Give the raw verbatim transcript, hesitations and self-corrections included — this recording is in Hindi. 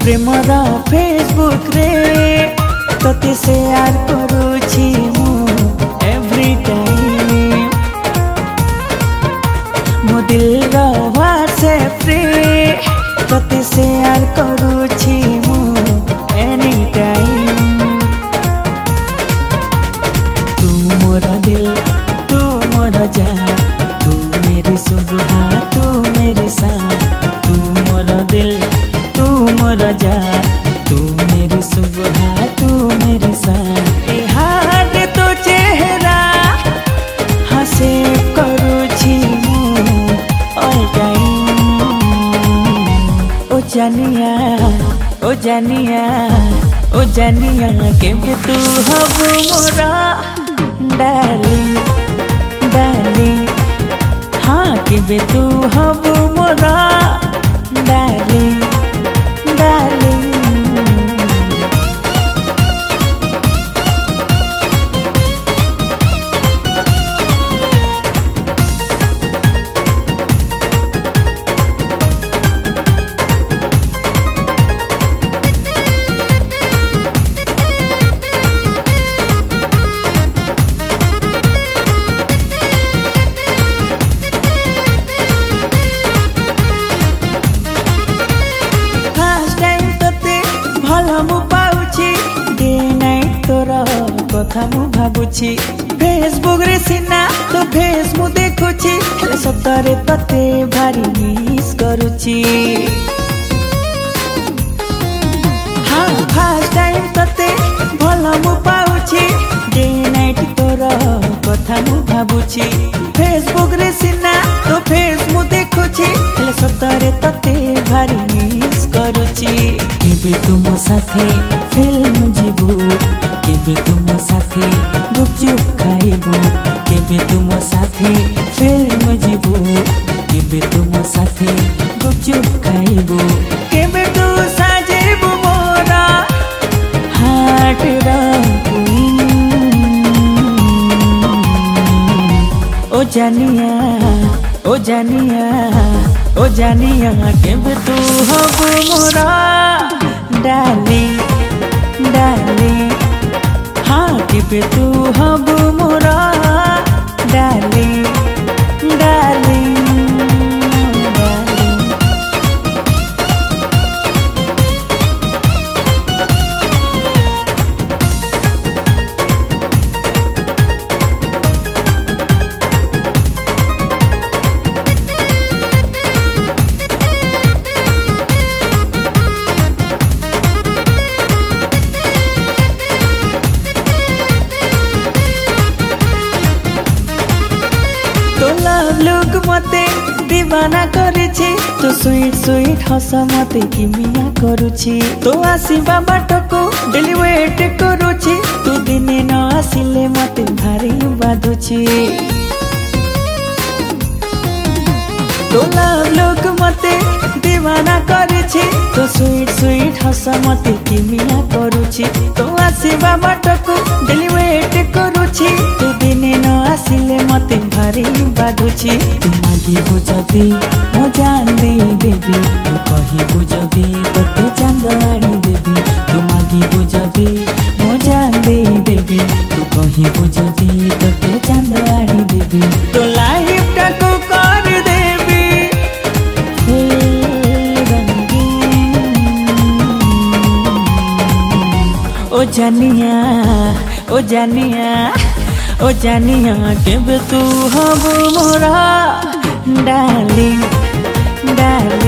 प्रेमर फेसबुक रे तोते शेयर करूची मु एवरी टाइम मो दिल रो व्हाट्सएप रे तोते शेयर करूची मु एनी टाइम। तू मोरा दिल तू मोरा जान तू मेरी सुबह तू मेरी शाम तू मोरा दिल तू मोरा जान तू मेरी सुबह तू मेरी शाम। ए हाथ तो चेहरा हंसे करूची मु ऑल टाइम। ओ जानिया ओ जानिया ओ जानिया केबे तू हबु मोरा डार्लिंग डार्लिंग हाँ केबे तू हबु मोरा डार्लिंग डार्लिंग। मु पाउची डे नाइट तोर कथा मु भाबुची फेसबुक रे सिना तो फेस मु देखुची हेले सतरे तते भारी मिस करूची। हाँ फर्स्ट टाइम तते भल मु पाउची डे नाइट तोर कथा मु भाबुची फेसबुक रे सिना तो फेस मु देखुची हेले सतरे तते भारी मिस करूची। केबे तुम साथे फिल्म जीबू केबे तुम साथे गुपचुप खाइबू केबे तुम साथे फिल्म जीबू केबे तुम साथे गुपचुप खाइबू केबे तू साजेबू मोरा हार्ट रा ओ जानिया ओ जानिया ओ जानिया केबे तू हबु मोरा डार्लिंग डार्लिंग हाँ केबे तू हबु मोरा डार्लिंग डार्लिंग डार्लिंग। तो लव लुक मते दीवाना करेछे तो स्वीट स्वीट हस मते किमिया करूची तो आसीबा बाटको डेली वेट करूची तू दिने न आसिले मते भारी बाधुची। तो लव लुक मते दीवाना करेछे तो स्वीट स्वीट हस मते किमिया करूची तो आसीबा बाटको डेली वेट करूची तू दिने न आसिले मते भारी बाधुची। तू मागिबु जदि मो जान दे देबी तू कहिबु जदि तोते चांद आनी देबी तू मागिबु जदि मो जान दे देबी तू कहिबु जदि तोते चांद आनी देबी तो लाइफ टाको कर देबी ओ जानिया ओ जानिया ओ जानिया केबे तू हबु मोरा डार्लिंग डार्लिंग।